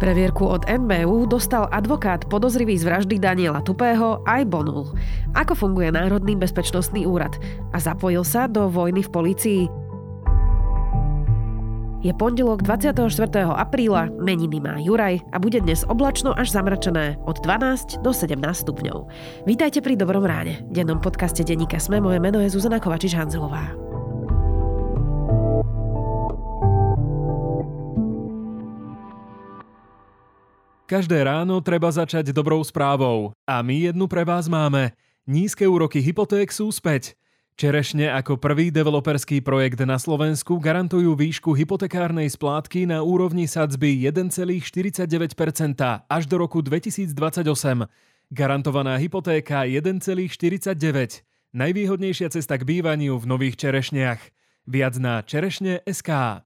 Previerku od NBÚ dostal advokát podozrivý z vraždy Daniela Tupého aj bonul. Ako funguje Národný bezpečnostný úrad? A zapojil sa do vojny v polícii? Je pondelok 24. apríla, meniny má Juraj a bude dnes oblačno až zamračené od 12 do 17 stupňov. Vítajte pri Dobrom ráne, dennom podcaste denníka SME. Moje meno je Zuzana Kovačič-Hanzelová. Každé ráno treba začať dobrou správou. A my jednu pre vás máme. Nízke úroky hypoték sú späť. Čerešne ako prvý developerský projekt na Slovensku garantujú výšku hypotekárnej splátky na úrovni sadzby 1,49% až do roku 2028. Garantovaná hypotéka 1,49. Najvýhodnejšia cesta k bývaniu v Nových Čerešniach. Viac na čerešne.sk.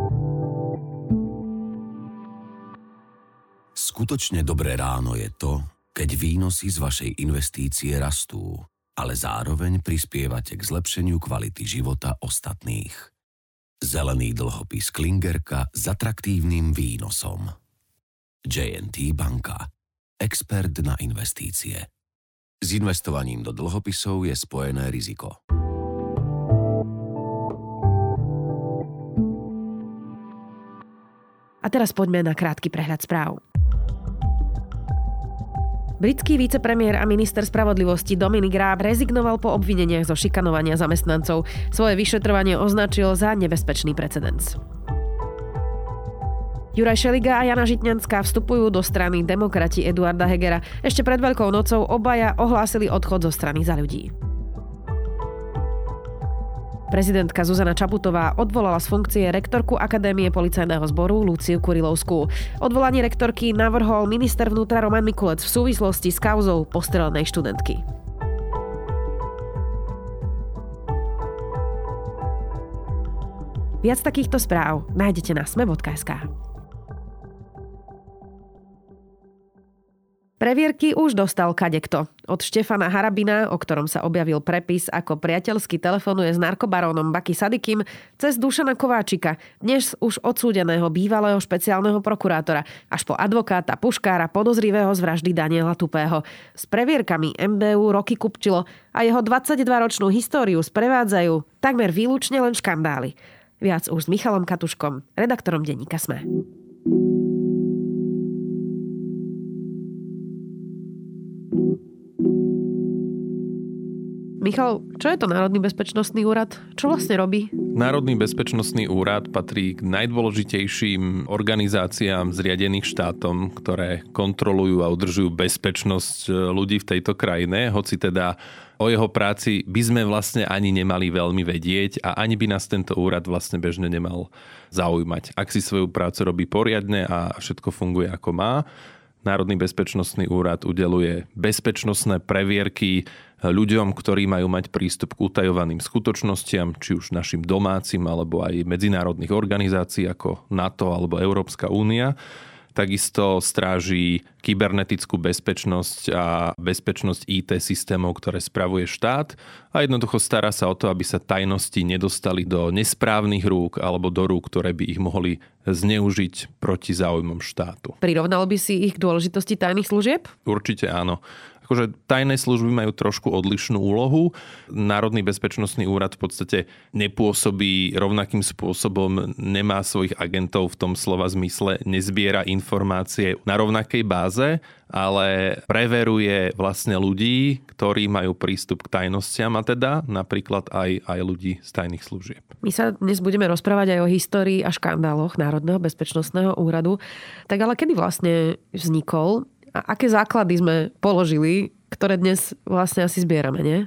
Skutočne dobré ráno je to, keď výnosy z vašej investície rastú, ale zároveň prispievate k zlepšeniu kvality života ostatných. Zelený dlhopis Klingerka s atraktívnym výnosom. J&T banka. Expert na investície. S investovaním do dlhopisov je spojené riziko. A teraz poďme na krátky prehľad správ. Britský vicepremiér a minister spravodlivosti Dominic Raab rezignoval po obvineniach zo šikanovania zamestnancov. Svoje vyšetrovanie označil za nebezpečný precedens. Juraj Šeliga a Jana Žitňanská vstupujú do strany Demokrati Eduarda Hegera. Ešte pred Veľkou nocou obaja ohlásili odchod zo strany Za ľudí. Prezidentka Zuzana Čaputová odvolala z funkcie rektorku Akadémie policajného zboru Luciu Kurilovskú. Odvolanie rektorky navrhol minister vnútra Roman Mikulec v súvislosti s kauzou postrelenej študentky. Viac takýchto správ nájdete na sme.sk. Previerky už dostal kadekto. Od Štefana Harabina, o ktorom sa objavil prepis, ako priateľsky telefonuje s narkobarónom Baki Sadikim, cez Dušana Kováčika, dnes už odsúdeného bývalého špeciálneho prokurátora, až po advokáta Puškára podozrivého z vraždy Daniela Tupého. S previerkami NBÚ roky kupčilo a jeho 22-ročnú históriu sprevádzajú takmer výlučne len škandály. Viac už s Michalom Katuškom, redaktorom denníka SME. Michal, čo je to Národný bezpečnostný úrad? Čo vlastne robí? Národný bezpečnostný úrad patrí k najdôležitejším organizáciám zriadených štátom, ktoré kontrolujú a udržujú bezpečnosť ľudí v tejto krajine, hoci teda o jeho práci by sme vlastne ani nemali veľmi vedieť a ani by nás tento úrad vlastne bežne nemal zaujímať. Ak si svoju prácu robí poriadne a všetko funguje ako má, Národný bezpečnostný úrad udeľuje bezpečnostné previerky ľuďom, ktorí majú mať prístup k utajovaným skutočnostiam, či už našim domácim, alebo aj medzinárodných organizácií ako NATO alebo Európska únia. Takisto stráži kybernetickú bezpečnosť a bezpečnosť IT systémov, ktoré spravuje štát a jednoducho stará sa o to, aby sa tajnosti nedostali do nesprávnych rúk alebo do rúk, ktoré by ich mohli zneužiť proti záujmom štátu. Prirovnal by si ich k dôležitosti tajných služieb? Určite áno. Akože tajné služby majú trošku odlišnú úlohu. Národný bezpečnostný úrad v podstate nepôsobí rovnakým spôsobom, nemá svojich agentov v tom slova zmysle, nezbiera informácie na rovnakej báze, ale preveruje vlastne ľudí, ktorí majú prístup k tajnostiam a teda napríklad aj ľudí z tajných služieb. My sa dnes budeme rozprávať aj o histórii a škandáloch Národného bezpečnostného úradu. Tak ale kedy vlastne vznikol? A aké základy sme položili, ktoré dnes vlastne asi zbierame, nie?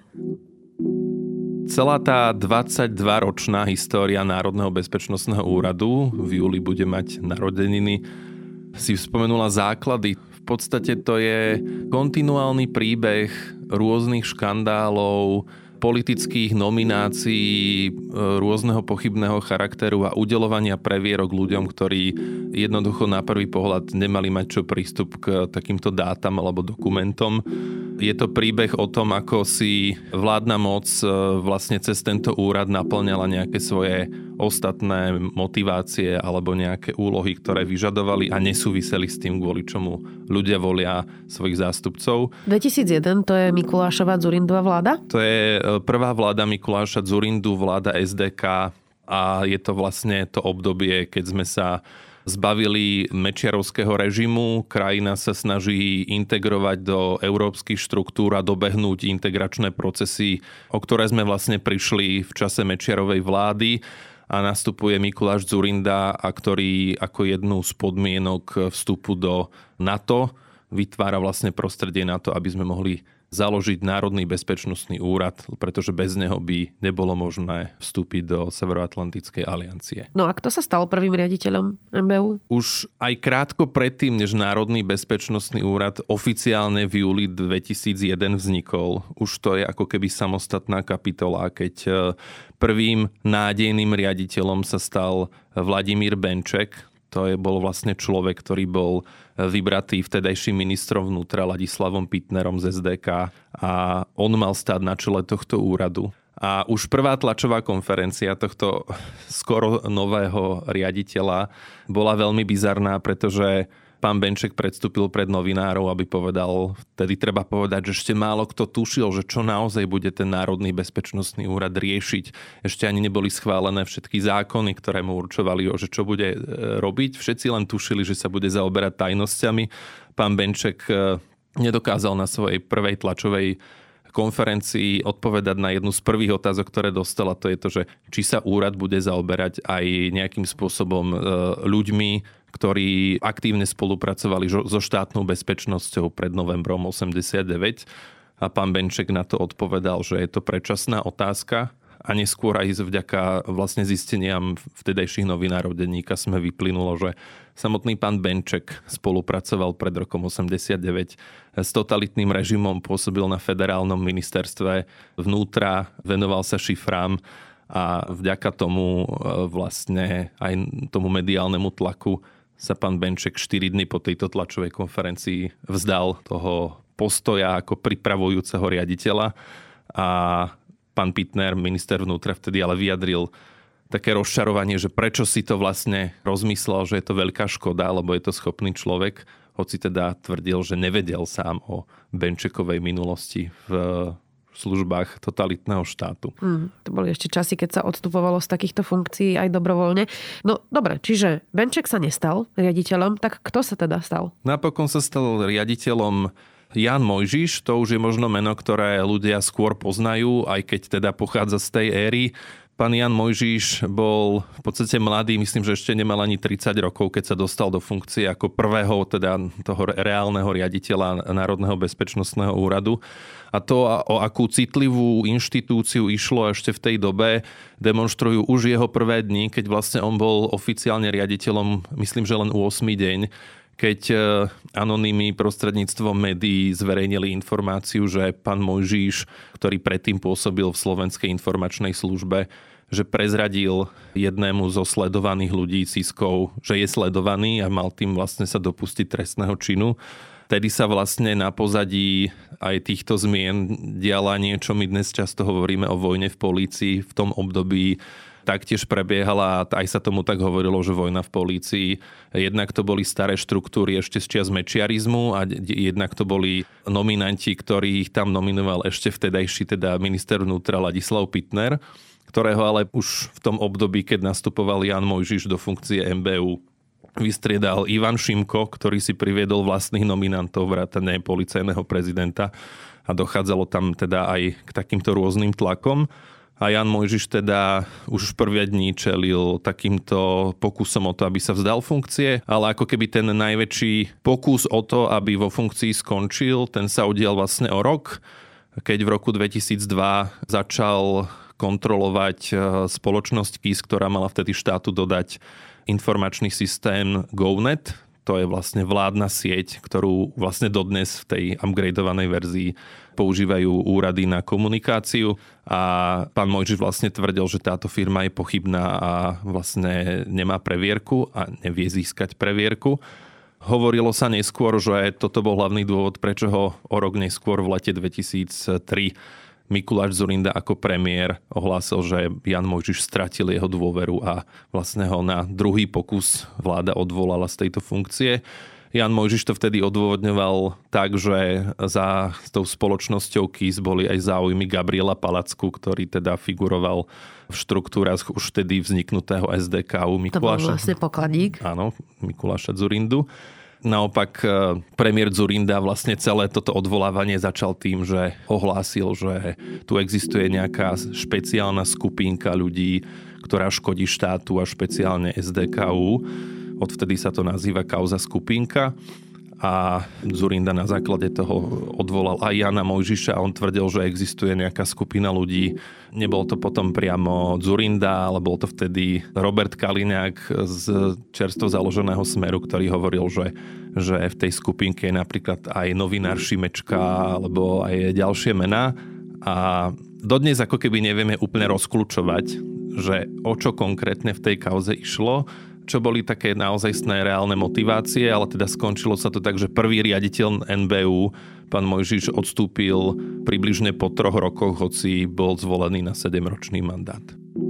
Celá tá 22-ročná história Národného bezpečnostného úradu, v júli bude mať narodeniny, si spomenula základy. V podstate to je kontinuálny príbeh rôznych škandálov, politických nominácií rôzneho pochybného charakteru a udeľovania previerok ľuďom, ktorí jednoducho na prvý pohľad nemali mať čo prístup k takýmto dátam alebo dokumentom. Je to príbeh o tom, ako si vládna moc vlastne cez tento úrad naplňala nejaké svoje ostatné motivácie alebo nejaké úlohy, ktoré vyžadovali a nesúviseli s tým, kvôli čomu ľudia volia svojich zástupcov. 2001 to je Mikulášova Dzurindova vláda? To je prvá vláda Mikuláša Dzurindu, vláda SDK a je to vlastne to obdobie, keď sme sa zbavili mečiarovského režimu, krajina sa snaží integrovať do európskych štruktúr a dobehnúť integračné procesy, o ktoré sme vlastne prišli v čase Mečiarovej vlády a nastupuje Mikuláš Dzurinda, a ktorý ako jednu z podmienok vstupu do NATO vytvára vlastne prostredie na to, aby sme mohli založiť Národný bezpečnostný úrad, pretože bez neho by nebolo možné vstúpiť do Severoatlantickej aliancie. No a kto sa stal prvým riaditeľom MBU? Už aj krátko predtým, než Národný bezpečnostný úrad oficiálne v júli 2001 vznikol, už to je ako keby samostatná kapitola, keď prvým nádejným riaditeľom sa stal Vladimír Benček. Bol vlastne človek, ktorý bol vybratý vtedajším ministrom vnútra Ladislavom Pitnerom z SDK a on mal stáť na čele tohto úradu. A už prvá tlačová konferencia tohto skoro nového riaditeľa bola veľmi bizarná, pretože pán Benček predstúpil pred novinárov, aby povedal, vtedy treba povedať, že ešte málo kto tušil, že čo naozaj bude ten Národný bezpečnostný úrad riešiť. Ešte ani neboli schválené všetky zákony, ktoré mu určovali, že čo bude robiť. Všetci len tušili, že sa bude zaoberať tajnosťami. Pán Benček nedokázal na svojej prvej tlačovej konferencii odpovedať na jednu z prvých otázok, ktoré dostala. To je to, že či sa úrad bude zaoberať aj nejakým spôsobom ľuďmi, ktorí aktívne spolupracovali so štátnou bezpečnosťou pred novembrom 89. A pán Benček na to odpovedal, že je to predčasná otázka a neskôr aj vďaka vlastne zisteniam vtedajších novinárov denníka SME vyplynulo, že samotný pán Benček spolupracoval pred rokom 89 s totalitným režimom, pôsobil na federálnom ministerstve vnútra, venoval sa šifrám a vďaka tomu vlastne aj tomu mediálnemu tlaku sa pán Benček 4 dny po tejto tlačovej konferencii vzdal toho postoja ako pripravujúceho riaditeľa a pán Pitner, minister vnútra, vtedy ale vyjadril také rozčarovanie, že prečo si to vlastne rozmyslel, že je to veľká škoda, lebo je to schopný človek, hoci teda tvrdil, že nevedel sám o Benčekovej minulosti v službách totalitného štátu. To boli ešte časy, keď sa odstupovalo z takýchto funkcií aj dobrovoľne. No dobre, čiže Benček sa nestal riaditeľom, tak kto sa teda stal? Napokon sa stal riaditeľom Ján Mojžiš, to už je možno meno, ktoré ľudia skôr poznajú, aj keď teda pochádza z tej éry. Pán Ján Mojžiš bol v podstate mladý, myslím, že ešte nemal ani 30 rokov, keď sa dostal do funkcie ako prvého teda toho reálneho riaditeľa Národného bezpečnostného úradu. A to, o akú citlivú inštitúciu išlo ešte v tej dobe, demonštrujú už jeho prvé dni, keď vlastne on bol oficiálne riaditeľom, myslím, že len 8. deň, keď anonymy prostredníctvom médií zverejnili informáciu, že pán Mojžiš, ktorý predtým pôsobil v Slovenskej informačnej službe, že prezradil jednému zo sledovaných ľudí CISKov, že je sledovaný a mal tým vlastne sa dopustiť trestného činu. Tedy sa vlastne na pozadí aj týchto zmien diala niečo, my dnes často hovoríme o vojne v polícii. V tom období taktiež prebiehala, aj sa tomu tak hovorilo, že vojna v polícii. Jednak to boli staré štruktúry ešte z čias mečiarizmu a jednak to boli nominanti, ktorých tam nominoval ešte vtedajší teda minister vnútra Ladislav Pitner, ktorého ale už v tom období, keď nastupoval Ján Mojžiš do funkcie MBU, vystriedal Ivan Šimko, ktorý si priviedol vlastných nominantov vrátane policajného prezidenta a dochádzalo tam teda aj k takýmto rôznym tlakom. A Ján Mojžiš teda už v prvé dni čelil takýmto pokusom o to, aby sa vzdal funkcie, ale ako keby ten najväčší pokus o to, aby vo funkcii skončil, ten sa udial vlastne o rok, keď v roku 2002 začal kontrolovať spoločnosť KIS, ktorá mala vtedy štátu dodať informačný systém GovNet. To je vlastne vládna sieť, ktorú vlastne dodnes v tej upgradeovanej verzii používajú úrady na komunikáciu. A pán Mojžiš vlastne tvrdil, že táto firma je pochybná a vlastne nemá previerku a nevie získať previerku. Hovorilo sa neskôr, že toto bol hlavný dôvod, prečo ho o rok neskôr v lete 2003 Mikuláš Dzurinda ako premiér ohlásil, že Ján Mojžiš stratil jeho dôveru a vlastne ho na druhý pokus vláda odvolala z tejto funkcie. Ján Mojžiš to vtedy odôvodňoval tak, že za tou spoločnosťou KIS boli aj záujmy Gabriela Palacku, ktorý teda figuroval v štruktúrach už vtedy vzniknutého SDK-u Mikuláša. To bol vlastne pokladník. Áno, Mikuláša Dzurindu. Naopak premiér Dzurinda vlastne celé toto odvolávanie začal tým, že ohlásil, že tu existuje nejaká špeciálna skupinka ľudí, ktorá škodí štátu a špeciálne SDK-u. Odvtedy sa to nazýva kauza skupinka a Dzurinda na základe toho odvolal aj Jána Mojžiša. On tvrdil, že existuje nejaká skupina ľudí. Nebol to potom priamo Dzurinda, ale bol to vtedy Robert Kaliňák z čerstvo založeného Smeru, ktorý hovoril, že v tej skupinke je napríklad aj novinár Šimečka alebo aj ďalšie mená. A dodnes ako keby nevieme úplne rozkľúčovať, že o čo konkrétne v tej kauze išlo, čo boli také naozajstné reálne motivácie, ale teda skončilo sa to tak, že prvý riaditeľ NBÚ, pán Mojžiš, odstúpil približne po 3 rokoch, hoci bol zvolený na 7-ročný mandát.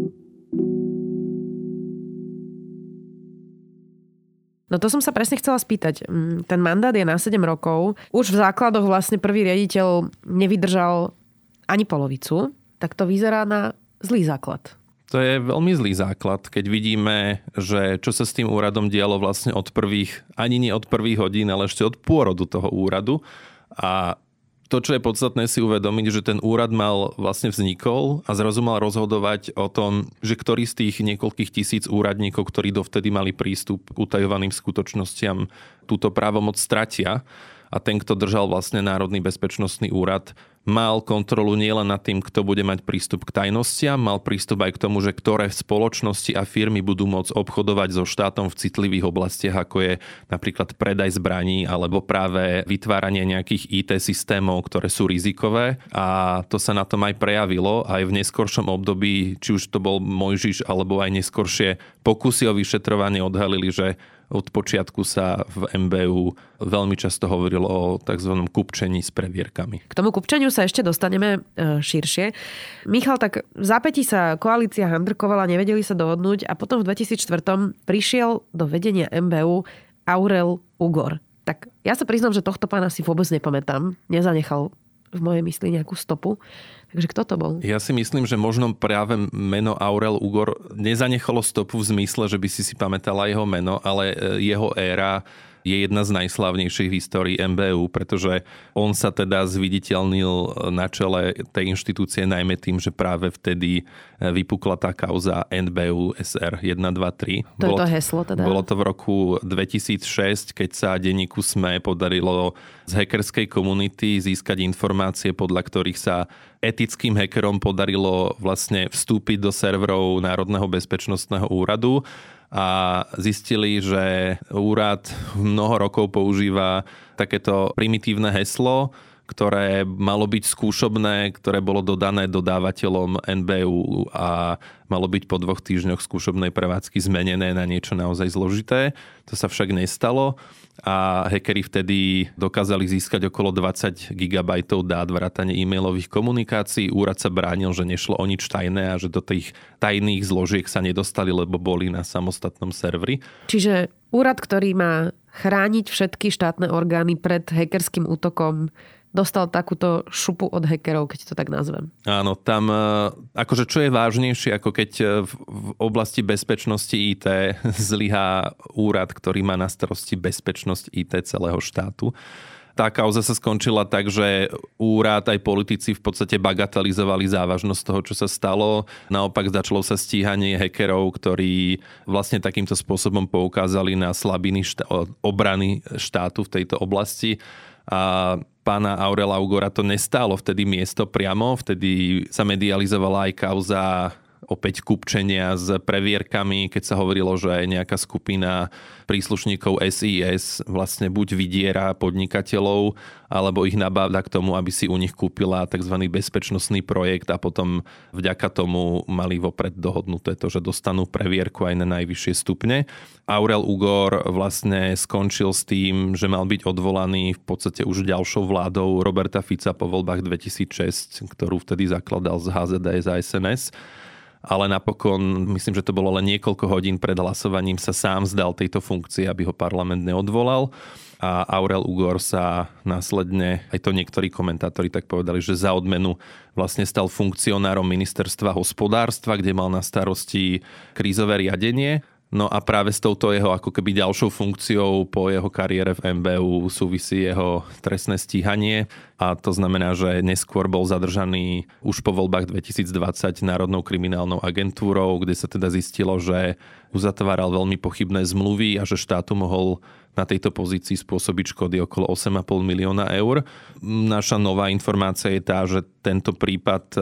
No to som sa presne chcela spýtať. Ten mandát je na 7 rokov. Už v základoch vlastne prvý riaditeľ nevydržal ani polovicu, tak to vyzerá na zlý základ. To je veľmi zlý základ, keď vidíme, že čo sa s tým úradom dialo vlastne od prvých, ani nie od prvých hodín, ale ešte od pôrodu toho úradu. A to, čo je podstatné si uvedomiť, že ten úrad vlastne vznikol a zrazu mal rozhodovať o tom, že ktorý z tých niekoľkých tisíc úradníkov, ktorí dovtedy mali prístup k utajovaným skutočnostiam, túto právomoc stratia. A ten, kto držal vlastne Národný bezpečnostný úrad, mal kontrolu nielen nad tým, kto bude mať prístup k tajnostiam, mal prístup aj k tomu, že ktoré spoločnosti a firmy budú môcť obchodovať so štátom v citlivých oblastiach, ako je napríklad predaj zbraní alebo práve vytváranie nejakých IT systémov, ktoré sú rizikové. A to sa na tom aj prejavilo. Aj v neskoršom období, či už to bol Mojžiš alebo aj neskoršie pokusy o vyšetrovanie odhalili, že od počiatku sa v NBÚ veľmi často hovorilo o tzv. Kupčení s previerkami. K tomu kupčeniu sa ešte dostaneme širšie. Michal, tak v zápätí sa koalícia handrkovala, nevedeli sa dohodnúť a potom v 2004 prišiel do vedenia NBÚ Aurel Ugor. Tak ja sa priznám, že tohto pána si vôbec nepamätám. Nezanechal v mojej mysli nejakú stopu. Takže kto to bol? Ja si myslím, že možno práve meno Aurel Ugor nezanechalo stopu v zmysle, že by si pamätala jeho meno, ale jeho éra je jedna z najslávnejších v histórii NBÚ, pretože on sa teda zviditeľnil na čele tej inštitúcie najmä tým, že práve vtedy vypukla tá kauza NBÚ SR 123. To je to heslo teda? Bolo to v roku 2006, keď sa denníku SME podarilo z hackerskej komunity získať informácie, podľa ktorých sa etickým hackerom podarilo vlastne vstúpiť do serverov Národného bezpečnostného úradu a zistili, že úrad mnoho rokov používa takéto primitívne heslo, ktoré malo byť skúšobné, ktoré bolo dodané dodávateľom NBÚ a malo byť po 2 týždňoch skúšobnej prevádzky zmenené na niečo naozaj zložité. To sa však nestalo a hackeri vtedy dokázali získať okolo 20 GB dát vrátane e-mailových komunikácií. Úrad sa bránil, že nešlo o nič tajné a že do tých tajných zložiek sa nedostali, lebo boli na samostatnom serveri. Čiže úrad, ktorý má chrániť všetky štátne orgány pred hackerským útokom, dostal takúto šupu od hackerov, keď to tak nazvem. Áno, tam akože čo je vážnejšie, ako keď v oblasti bezpečnosti IT zlyhá úrad, ktorý má na starosti bezpečnosť IT celého štátu. Tá kauza sa skončila tak, že úrad aj politici v podstate bagatelizovali závažnosť toho, čo sa stalo. Naopak začalo sa stíhanie hackerov, ktorí vlastne takýmto spôsobom poukázali na slabiny obrany štátu v tejto oblasti. A pána Aurela Ugora to nestálo vtedy miesto priamo, vtedy sa medializovala aj kauza opäť kupčenia s previerkami, keď sa hovorilo, že nejaká skupina príslušníkov SIS vlastne buď vydiera podnikateľov, alebo ich nabáda k tomu, aby si u nich kúpila tzv. Bezpečnostný projekt a potom vďaka tomu mali vopred dohodnuté to, že dostanú previerku aj na najvyššie stupne. Aurel Ugor vlastne skončil s tým, že mal byť odvolaný v podstate už ďalšou vládou Roberta Fica po voľbách 2006, ktorú vtedy zakladal z HZDS a SNS. Ale napokon, myslím, že to bolo len niekoľko hodín pred hlasovaním, sa sám vzdal tejto funkcie, aby ho parlament neodvolal. A Aurel Ugor sa následne, aj to niektorí komentátori tak povedali, že za odmenu vlastne stal funkcionárom ministerstva hospodárstva, kde mal na starosti krízové riadenie. No a práve s touto jeho ako keby ďalšou funkciou po jeho kariére v MBU súvisí jeho trestné stíhanie. A to znamená, že neskôr bol zadržaný už po voľbách 2020 Národnou kriminálnou agentúrou, kde sa teda zistilo, že uzatváral veľmi pochybné zmluvy a že štátu mohol na tejto pozícii spôsobiť škody okolo 8,5 milióna eur. Naša nová informácia je tá, že tento prípad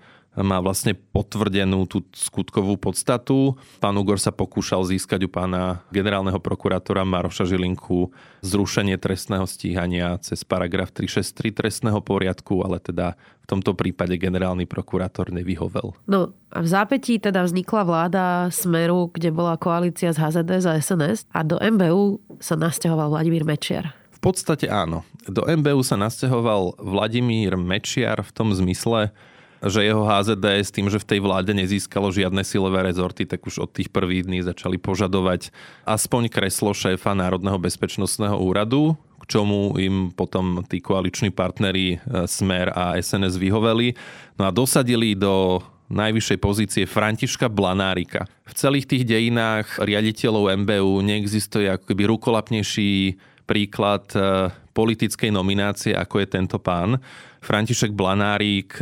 má vlastne potvrdenú tú skutkovú podstatu. Pán Ugor sa pokúšal získať u pána generálneho prokurátora Maroša Žilinku zrušenie trestného stíhania cez paragraf 363 trestného poriadku, ale teda v tomto prípade generálny prokurátor nevyhovel. No a v zápätí teda vznikla vláda Smeru, kde bola koalícia z HZDS a SNS a do MBU sa nasťahoval Vladimír Mečiar. V podstate áno. Do MBU sa nasťahoval Vladimír Mečiar v tom zmysle, že jeho HZDS tým, že v tej vláde nezískalo žiadne silové rezorty, tak už od tých prvých dní začali požadovať aspoň kreslo šéfa Národného bezpečnostného úradu, k čomu im potom tí koaliční partneri Smer a SNS vyhoveli. No a dosadili do najvyššej pozície Františka Blanárika. V celých tých dejinách riaditeľov MBU neexistuje ako keby rukolapnejší príklad politickej nominácie, ako je tento pán. František Blanárik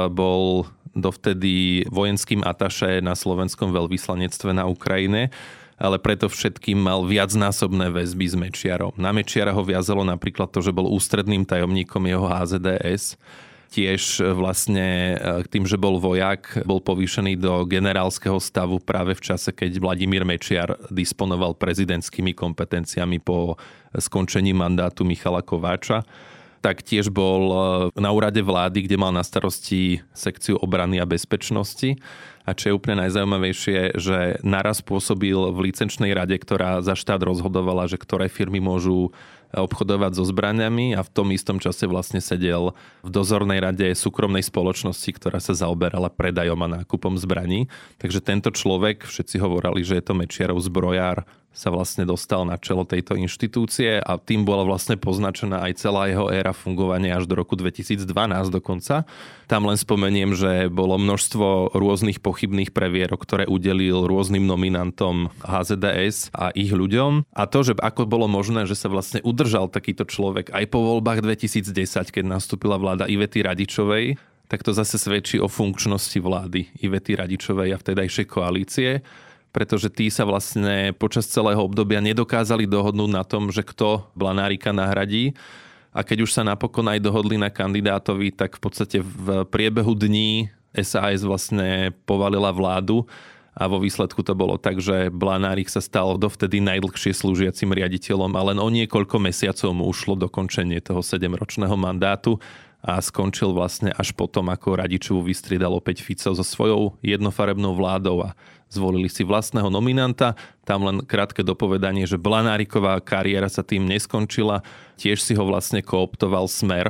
bol dovtedy vojenským atašé na slovenskom veľvyslanectve na Ukrajine, ale preto všetkým mal viacnásobné väzby s Mečiarom. Na Mečiara ho viazalo napríklad to, že bol ústredným tajomníkom jeho HZDS. Tiež vlastne tým, že bol vojak, bol povýšený do generálskeho stavu práve v čase, keď Vladimír Mečiar disponoval prezidentskými kompetenciami po skončení mandátu Michala Kováča. Tak tiež bol na úrade vlády, kde mal na starosti sekciu obrany a bezpečnosti. A čo je úplne najzaujímavejšie, že naraz pôsobil v licenčnej rade, ktorá za štát rozhodovala, že ktoré firmy môžu obchodovať so zbraniami, a v tom istom čase vlastne sedel v dozornej rade súkromnej spoločnosti, ktorá sa zaoberala predajom a nákupom zbraní. Takže tento človek, všetci hovorili, že je to Mečiarov zbrojár, sa vlastne dostal na čelo tejto inštitúcie a tým bola vlastne poznačená aj celá jeho éra fungovania až do roku 2012 dokonca. Tam len spomeniem, že bolo množstvo rôznych pochybných previerok, ktoré udelil rôznym nominantom HZDS a ich ľuďom. A to, že ako bolo možné, že sa vlastne udržal takýto človek aj po voľbách 2010, keď nastúpila vláda Ivety Radičovej, tak to zase svedčí o funkčnosti vlády Ivety Radičovej a vtedajšej koalície, pretože tí sa vlastne počas celého obdobia nedokázali dohodnúť na tom, že kto Blanárika nahradí. A keď už sa napokon aj dohodli na kandidátovi, tak v podstate v priebehu dní SAS vlastne povalila vládu a vo výsledku to bolo tak, že Blanárik sa stal dovtedy najdlhšie slúžiacim riaditeľom a len o niekoľko mesiacov mu ušlo dokončenie toho 7-ročného mandátu a skončil vlastne až potom, ako Radičovu vystriedal opäť Fico so svojou jednofarebnou vládou a zvolili si vlastného nominanta. Tam len krátke dopovedanie, že Blanáriková kariéra sa tým neskončila. Tiež si ho vlastne kooptoval Smer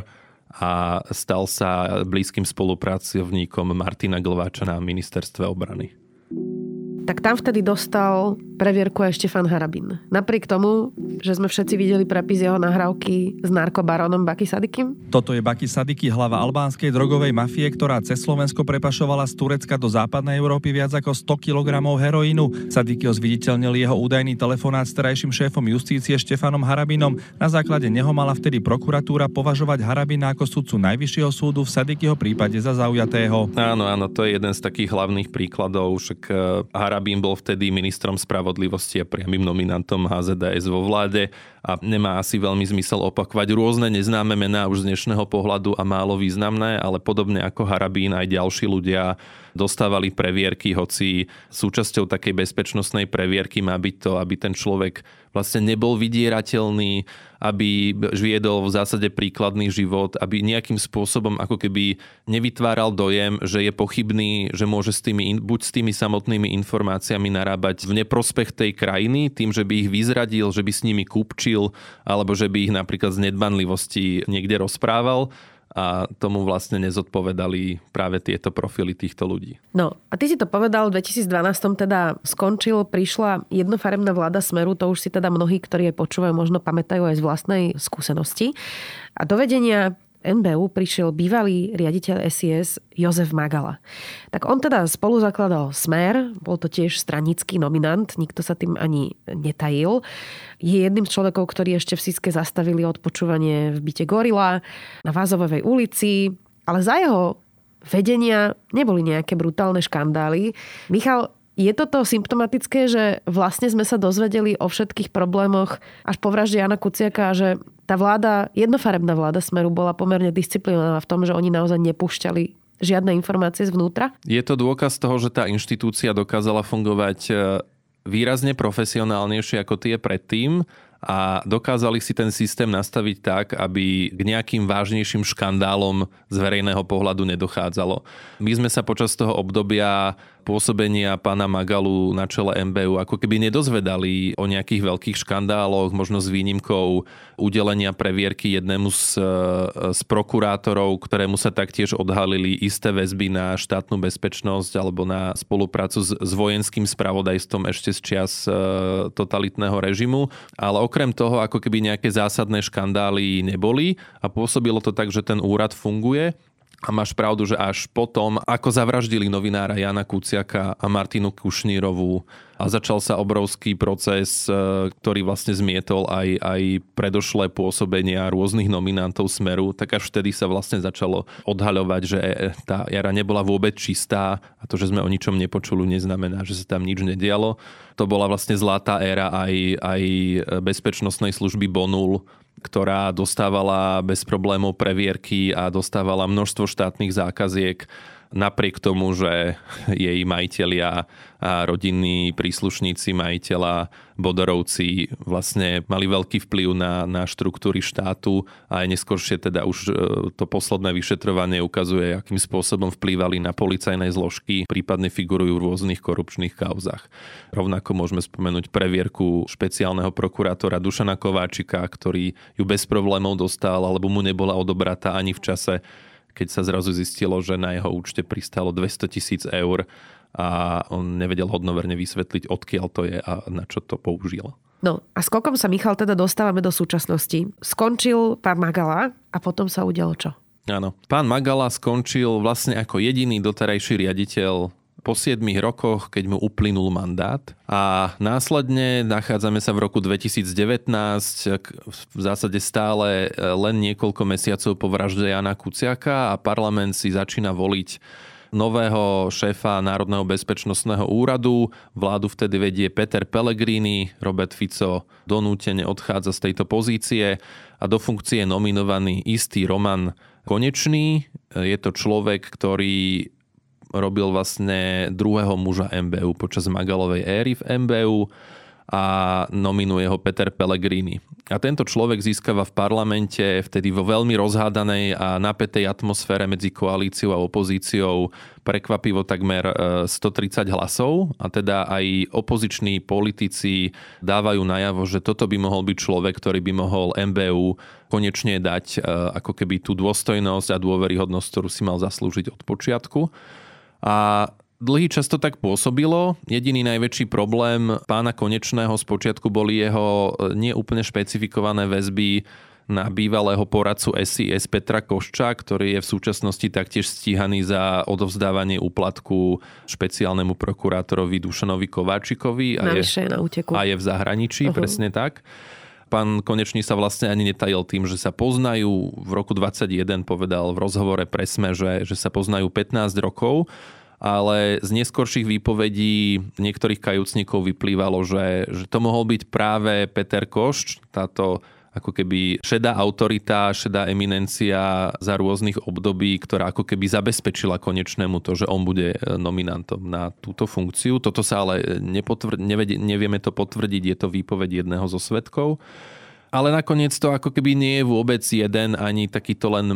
a stal sa blízkym spolupracovníkom Martina Glváča na ministerstve obrany. Tak tam vtedy dostal previerku aj Štefan Harabin. Napriek tomu, že sme všetci videli prepis jeho nahrávky s narkobarónom Baki Sadikim? Toto je Baki Sadiki, hlava albánskej drogovej mafie, ktorá cez Slovensko prepašovala z Turecka do západnej Európy viac ako 100 kg heroínu. Sadiki ho zviditeľnil jeho údajný telefonát s terajším šéfom justície Štefanom Harabinom. Na základe neho mala vtedy prokuratúra považovať Harabina ako sudcu Najvyššieho súdu v Sadikiho prípade za zaujatého. Áno, to je jeden z takých hlavných príkladov. Však Harabin bol vtedy ministrom spravodlivosti a priamym nominantom HZDS vo vláde a nemá asi veľmi zmysel opakovať rôzne neznáme mená už z dnešného pohľadu a málo významné, ale podobne ako Harabín aj ďalší ľudia dostávali previerky, hoci súčasťou takej bezpečnostnej previerky má byť to, aby ten človek vlastne nebol vydierateľný, aby viedol v zásade príkladný život, aby nejakým spôsobom ako keby nevytváral dojem, že je pochybný, že môže buď s tými samotnými informáciami narábať v neprospech tej krajiny, tým, že by ich vyzradil, že by s nimi kúpčil, alebo že by ich napríklad z nedbanlivosti niekde rozprával. A tomu vlastne nezodpovedali práve tieto profily týchto ľudí. No a ty si to povedal, v 2012 teda prišla jednofarebná vláda Smeru, to už si teda mnohí, ktorí aj počúvajú, možno pamätajú aj z vlastnej skúsenosti. A do vedenia NBÚ prišiel bývalý riaditeľ SIS Jozef Magala. Tak on teda spolu zakladal Smer, bol to tiež stranický nominant, nikto sa tým ani netajil. Je jedným z človekov, ktorí ešte v Siske zastavili odpočúvanie v byte Gorila na Vázovej ulici, ale za jeho vedenia neboli nejaké brutálne škandály. Michal, je toto symptomatické, že vlastne sme sa dozvedeli o všetkých problémoch až po vražde Jána Kuciaka, že tá vláda, jednofarebná vláda Smeru bola pomerne disciplinovaná v tom, že oni naozaj nepúšťali žiadne informácie zvnútra? Je to dôkaz toho, že tá inštitúcia dokázala fungovať výrazne profesionálnejšie ako tie predtým a dokázali si ten systém nastaviť tak, aby k nejakým vážnejším škandálom z verejného pohľadu nedochádzalo. My sme sa počas toho obdobia pôsobenia pána Magalu na čele NBÚ ako keby nedozvedali o nejakých veľkých škandáloch, možno s výnimkou udelenia previerky jednému z prokurátorov, ktorému sa taktiež odhalili isté väzby na štátnu bezpečnosť alebo na spoluprácu s vojenským spravodajstvom ešte z čias totalitného režimu. Ale okrem toho, ako keby nejaké zásadné škandály neboli a pôsobilo to tak, že ten úrad funguje. A máš pravdu, že až potom, ako zavraždili novinára Jana Kuciaka a Martinu Kušnírovú a začal sa obrovský proces, ktorý vlastne zmietol aj predošlé pôsobenia rôznych nominantov Smeru, tak až vtedy sa vlastne začalo odhaľovať, že tá jara nebola vôbec čistá a to, že sme o ničom nepočuli, neznamená, že sa tam nič nedialo. To bola vlastne zlatá éra aj bezpečnostnej služby Bonul, ktorá dostávala bez problémov previerky a dostávala množstvo štátnych zákaziek napriek tomu, že jej majitelia a rodinní príslušníci majiteľa Bodorovci vlastne mali veľký vplyv na štruktúry štátu a aj neskôršie teda už to posledné vyšetrovanie ukazuje, akým spôsobom vplývali na policajné zložky, prípadne figurujú v rôznych korupčných kauzách. Rovnako môžeme spomenúť previerku špeciálneho prokurátora Dušana Kováčika, ktorý ju bez problémov dostal, alebo mu nebola odobratá ani v čase, keď sa zrazu zistilo, že na jeho účte pristalo 200 000 eur a on nevedel hodnoverne vysvetliť, odkiaľ to je a na čo to použil. No a skokom sa, Michal, teda dostávame do súčasnosti. Skončil pán Magala a potom sa udialo čo? Áno. Pán Magala skončil vlastne ako jediný doterajší riaditeľ po 7 rokoch, keď mu uplynul mandát. A následne nachádzame sa v roku 2019, v zásade stále len niekoľko mesiacov po vražde Jana Kuciaka a parlament si začína voliť nového šéfa Národného bezpečnostného úradu. Vládu vtedy vedie Peter Pellegrini, Robert Fico donútene odchádza z tejto pozície a do funkcie je nominovaný istý Roman Konečný. Je to človek, ktorý robil vlastne druhého muža NBÚ počas Magalovej éry v NBÚ a nominuje ho Peter Pellegrini. A tento človek získava v parlamente vtedy vo veľmi rozhádanej a napätej atmosfére medzi koalíciou a opozíciou prekvapivo takmer 130 hlasov a teda aj opoziční politici dávajú najavo, že toto by mohol byť človek, ktorý by mohol NBÚ konečne dať ako keby tú dôstojnosť a dôveryhodnosť, ktorú si mal zaslúžiť od počiatku. A dlhý čas to tak pôsobilo. Jediný najväčší problém pána Konečného spočiatku boli jeho neúplne špecifikované väzby na bývalého poradcu SIS Petra Košča, ktorý je v súčasnosti taktiež stíhaný za odovzdávanie úplatku špeciálnemu prokurátorovi Dušanovi Kováčikovi. Navyše na úteku. A je v zahraničí, presne tak. Pán Konečný sa vlastne ani netajil tým, že sa poznajú. V roku 2021 povedal v rozhovore pre SME, že sa poznajú 15 rokov ale z neskorších výpovedí niektorých kajúcnikov vyplývalo, že to mohol byť práve Peter Košč, táto ako keby šedá autorita, šedá eminencia za rôznych období, ktorá ako keby zabezpečila Konečnému to, že on bude nominantom na túto funkciu. Toto sa ale nevieme to potvrdiť, je to výpoveď jedného zo svedkov. Ale nakoniec to ako keby nie je vôbec jeden ani takýto len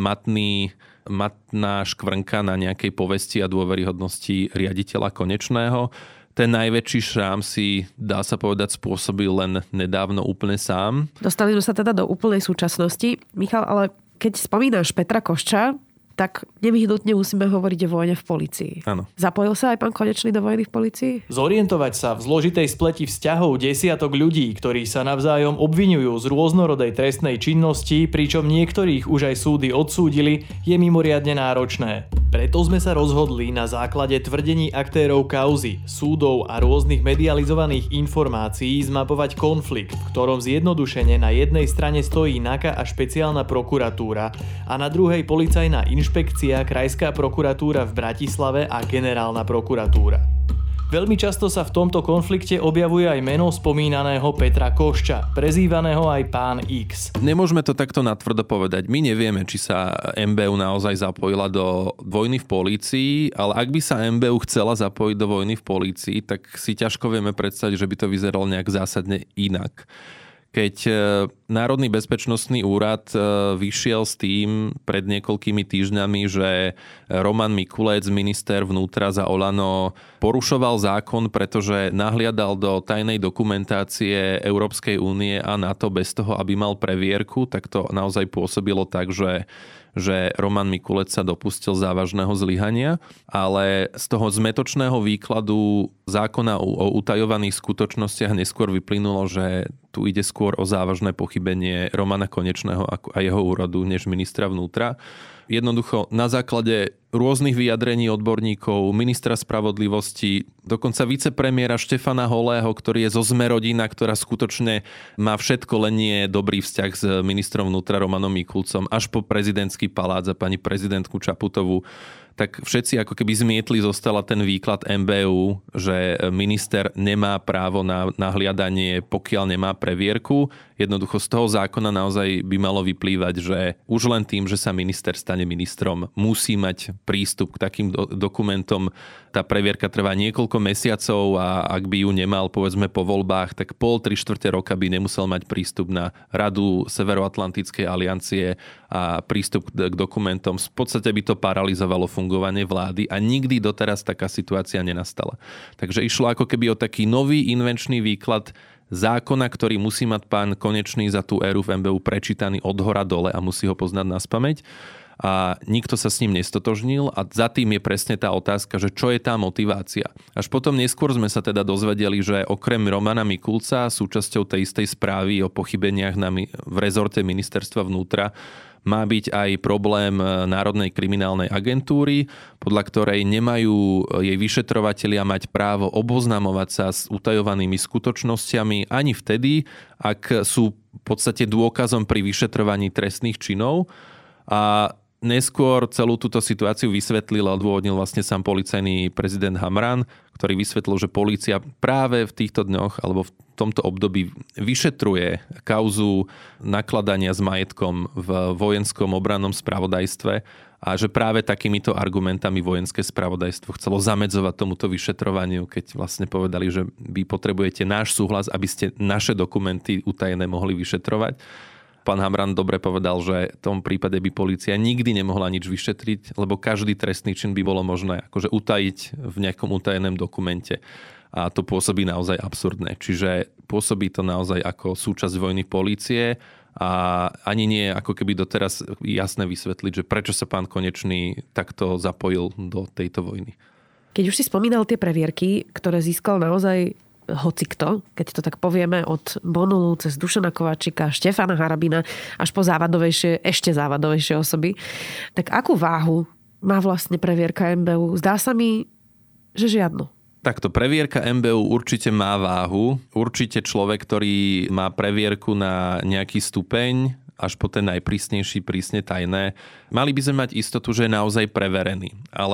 matná škvrnka na nejakej povesti a dôveryhodnosti riaditeľa Konečného. Ten najväčší šrám si, dá sa povedať, spôsobil len nedávno úplne sám. Dostali sme sa teda do úplnej súčasnosti. Michal, ale keď spomínaš Petra Košča, tak nevyhnutne musíme hovoriť o vojne v polícii. Áno. Zapojil sa aj pán Konečný do vojny v polícii? Zorientovať sa v zložitej spleti vzťahov desiatok ľudí, ktorí sa navzájom obviňujú z rôznorodej trestnej činnosti, pričom niektorých už aj súdy odsúdili, je mimoriadne náročné. Preto sme sa rozhodli na základe tvrdení aktérov kauzy, súdov a rôznych medializovaných informácií zmapovať konflikt, v ktorom zjednodušene na jednej strane stojí NAKA a špeciálna prokuratúra a na druhej policajná inšpekcia, krajská prokuratúra v Bratislave a generálna prokuratúra. Veľmi často sa v tomto konflikte objavuje aj meno spomínaného Petra Košča, prezývaného aj Pán X. Nemôžeme to takto natvrdo povedať. My nevieme, či sa MBU naozaj zapojila do vojny v polícii, ale ak by sa MBU chcela zapojiť do vojny v polícii, tak si ťažko vieme predstaviť, že by to vyzeralo nejak zásadne inak. Keď Národný bezpečnostný úrad vyšiel s tým pred niekoľkými týždňami, že Roman Mikulec, minister vnútra za Olano, porušoval zákon, pretože nahliadal do tajnej dokumentácie Európskej únie a NATO bez toho, aby mal previerku, tak to naozaj pôsobilo tak, že Roman Mikulec sa dopustil závažného zlyhania, ale z toho zmätočného výkladu zákona o utajovaných skutočnostiach neskôr vyplynulo, že tu ide skôr o závažné pochybenie Romana Konečného a jeho úradu než ministra vnútra. Jednoducho na základe rôznych vyjadrení odborníkov, ministra spravodlivosti, dokonca vicepremiéra Štefana Holého, ktorý je zo Smerodina, ktorá skutočne má všetko, len nie dobrý vzťah s ministrom vnútra Romanom Mikulcom, až po prezidentský palác a pani prezidentku Čaputovú, tak všetci ako keby zmietli zostala ten výklad MBU, že minister nemá právo na nahliadanie, pokiaľ nemá previerku. Jednoducho z toho zákona naozaj by malo vyplývať, že už len tým, že sa minister stane ministrom, musí mať prístup k takým dokumentom. Tá previerka trvá niekoľko mesiacov a ak by ju nemal, povedzme po voľbách, tak 3/4 roka by nemusel mať prístup na Radu Severoatlantickej aliancie a prístup k dokumentom. V podstate by to paralizovalo fungovanie vlády a nikdy doteraz taká situácia nenastala. Takže išlo ako keby o taký nový invenčný výklad zákona, ktorý musí mať pán Konečný za tú éru v MBU prečítaný od hora dole a musí ho poznať naspamäť. A nikto sa s ním nestotožnil a za tým je presne tá otázka, že čo je tá motivácia. Až potom neskôr sme sa teda dozvedeli, že okrem Romana Mikulca súčasťou tej istej správy o pochybeniach v rezorte ministerstva vnútra má byť aj problém Národnej kriminálnej agentúry, podľa ktorej nemajú jej vyšetrovatelia mať právo oboznamovať sa s utajovanými skutočnosťami ani vtedy, ak sú v podstate dôkazom pri vyšetrovaní trestných činov. A neskôr celú túto situáciu vysvetlil a odôvodnil vlastne sám policajný prezident Hamran, ktorý vysvetlil, že polícia práve v týchto dňoch alebo v tomto období vyšetruje kauzu nakladania s majetkom v vojenskom obrannom spravodajstve a že práve takýmito argumentami vojenské spravodajstvo chcelo zamedzovať tomuto vyšetrovaniu, keď vlastne povedali, že vy potrebujete náš súhlas, aby ste naše dokumenty utajené mohli vyšetrovať. Pán Hamran dobre povedal, že v tom prípade by polícia nikdy nemohla nič vyšetriť, lebo každý trestný čin by bolo možné akože utajiť v nejakom utajenom dokumente. A to pôsobí naozaj absurdné. Čiže pôsobí to naozaj ako súčasť vojny polície a ani nie ako keby doteraz jasné vysvetliť, že prečo sa pán Konečný takto zapojil do tejto vojny. Keď už si spomínal tie previerky, ktoré získal naozaj hocikto, keď to tak povieme, od Bonulu cez Dušana Kováčika, Štefana Harabina až po ešte závadovejšie osoby, tak akú váhu má vlastne previerka MBU? Zdá sa mi, že žiadnu. Takto, previerka MBU určite má váhu. Určite človek, ktorý má previerku na nejaký stupeň, až po ten najprísnejší, prísne tajné, mali by sme mať istotu, že je naozaj preverený. Ale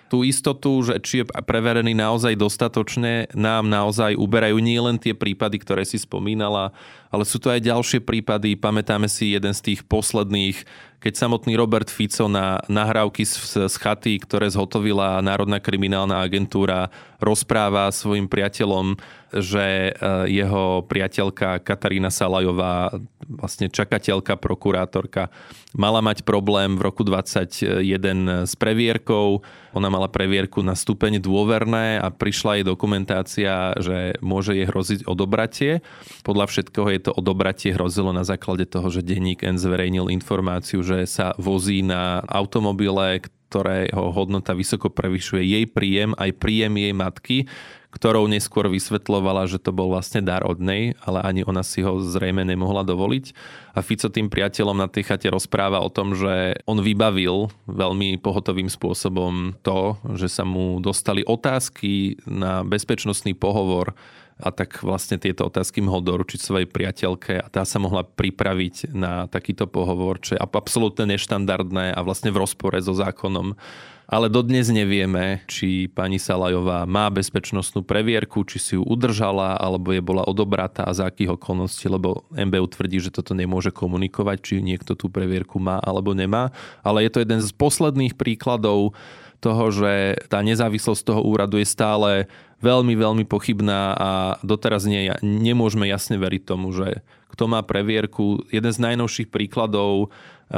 Tú istotu, že či je preverený naozaj dostatočne, nám naozaj uberajú nie len tie prípady, ktoré si spomínala, ale sú to aj ďalšie prípady. Pamätáme si jeden z tých posledných, keď samotný Robert Fico na nahrávky z chaty, ktoré zhotovila Národná kriminálna agentúra, rozpráva svojim priateľom, že jeho priateľka Katarína Salajová, vlastne čakateľka, prokurátorka, mala mať problém v roku 2021 s previerkou. Ona mala previerku na stupeň dôverné a prišla jej dokumentácia, že môže jej hroziť odobratie. Podľa všetkého je to odobratie hrozilo na základe toho, že denník N zverejnil informáciu, že sa vozí na automobile, ktorého hodnota vysoko prevyšuje jej príjem, aj príjem jej matky, ktorou neskôr vysvetľovala, že to bol vlastne dar od nej, ale ani ona si ho zrejme nemohla dovoliť. A Fico tým priateľom na tej chate rozpráva o tom, že on vybavil veľmi pohotovým spôsobom to, že sa mu dostali otázky na bezpečnostný pohovor a tak vlastne tieto otázky mohol doručiť svojej priateľke a tá sa mohla pripraviť na takýto pohovor, čo je absolútne neštandardné a vlastne v rozpore so zákonom. Ale dodnes nevieme, či pani Salajová má bezpečnostnú previerku, či si ju udržala, alebo je bola odobratá a za akých okolností, lebo MBU tvrdí, že toto nemôže komunikovať, či niekto tú previerku má alebo nemá. Ale je to jeden z posledných príkladov toho, že tá nezávislosť toho úradu je stále veľmi, veľmi pochybná a doteraz nemôžeme jasne veriť tomu, že kto má previerku. Jeden z najnovších príkladov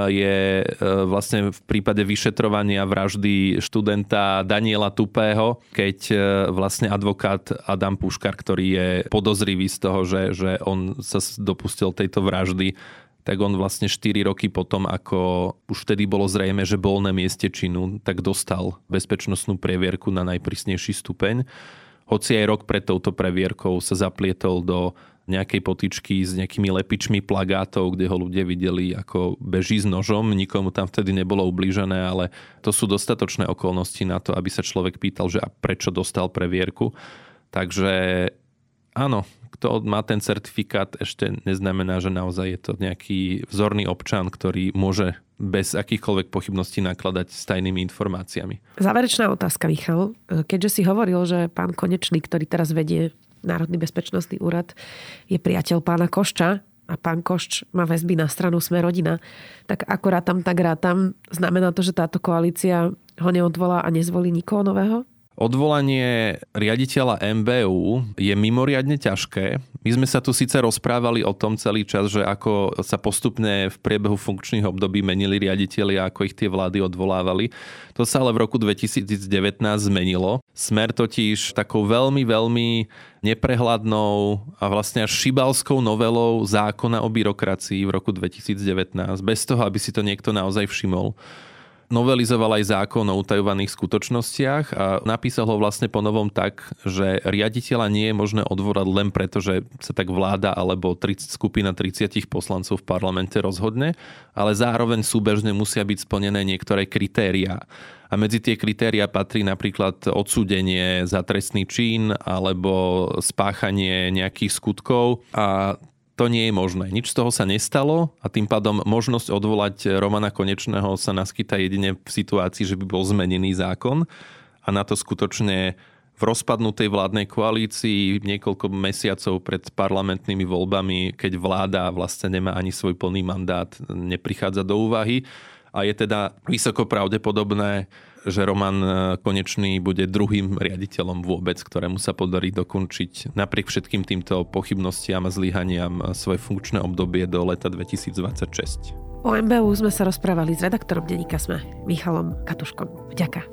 je vlastne v prípade vyšetrovania vraždy študenta Daniela Tupého, keď vlastne advokát Adam Puškar, ktorý je podozrivý z toho, že on sa dopustil tejto vraždy, tak on vlastne 4 roky potom, ako už vtedy bolo zrejme, že bol na mieste činu, tak dostal bezpečnostnú previerku na najprísnejší stupeň. Hoci aj rok pred touto previerkou sa zaplietol do nejakej potyčky s nejakými lepičmi plagátov, kde ho ľudia videli, ako beží s nožom. Nikomu tam vtedy nebolo ublížené, ale to sú dostatočné okolnosti na to, aby sa človek pýtal, že a prečo dostal previerku. Takže áno, kto má ten certifikát, ešte neznamená, že naozaj je to nejaký vzorný občan, ktorý môže bez akýchkoľvek pochybností nakladať s tajnými informáciami. Záverečná otázka, Michal. Keďže si hovoril, že pán Konečný, ktorý teraz vedie Národný bezpečnostný úrad, je priateľ pána Košča a pán Košč má väzby na stranu Sme rodina, tak ako rátam, tak rátam. Znamená to, že táto koalícia ho neodvolá a nezvolí nikoho nového? Odvolanie riaditeľa MBU je mimoriadne ťažké. My sme sa tu síce rozprávali o tom celý čas, že ako sa postupne v priebehu funkčných období menili riaditelia, ako ich tie vlády odvolávali. To sa ale v roku 2019 zmenilo. Smer totiž takou veľmi, veľmi neprehľadnou a vlastne až šibalskou novelou zákona o byrokracii v roku 2019, bez toho, aby si to niekto naozaj všimol, novelizoval aj zákon o utajovaných skutočnostiach a napísal ho vlastne po novom tak, že riaditeľa nie je možné odvolať len preto, že sa tak vláda alebo skupina 30 poslancov v parlamente rozhodne, ale zároveň súbežne musia byť splnené niektoré kritériá. A medzi tie kritériá patrí napríklad odsúdenie za trestný čin alebo spáchanie nejakých skutkov a to nie je možné. Nič z toho sa nestalo a tým pádom možnosť odvolať Romana Konečného sa naskytá jedine v situácii, že by bol zmenený zákon a na to skutočne v rozpadnutej vládnej koalícii niekoľko mesiacov pred parlamentnými voľbami, keď vláda vlastne nemá ani svoj plný mandát, neprichádza do úvahy a je teda vysoko pravdepodobné, že Roman Konečný bude druhým riaditeľom vôbec, ktorému sa podarí dokončiť napriek všetkým týmto pochybnostiam a zlyhaniam svoje funkčné obdobie do leta 2026. O MBU sme sa rozprávali s redaktorom denníka Sme, Michalom Katuškom. Vďaka.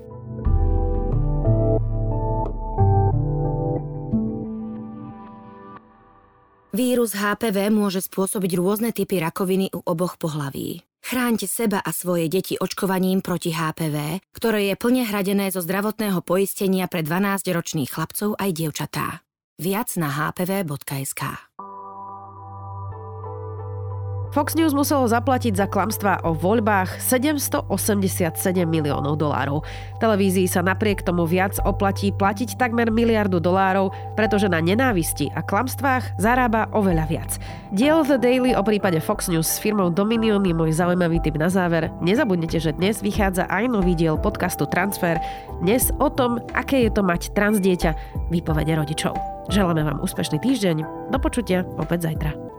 Vírus HPV môže spôsobiť rôzne typy rakoviny u oboch pohlaví. Chráňte seba a svoje deti očkovaním proti HPV, ktoré je plne hradené zo zdravotného poistenia pre 12-ročných chlapcov aj dievčatá. Viac na hpv.sk. Fox News muselo zaplatiť za klamstvá o voľbách $787 miliónov. Televízii sa napriek tomu viac oplatí platiť takmer $1 miliardu, pretože na nenávisti a klamstvách zarába oveľa viac. Diel The Daily o prípade Fox News s firmou Dominion je môj zaujímavý tip na záver. Nezabudnite, že dnes vychádza aj nový diel podcastu Transfer. Dnes o tom, aké je to mať transdieťa, výpovede rodičov. Želáme vám úspešný týždeň. Do počutia opäť zajtra.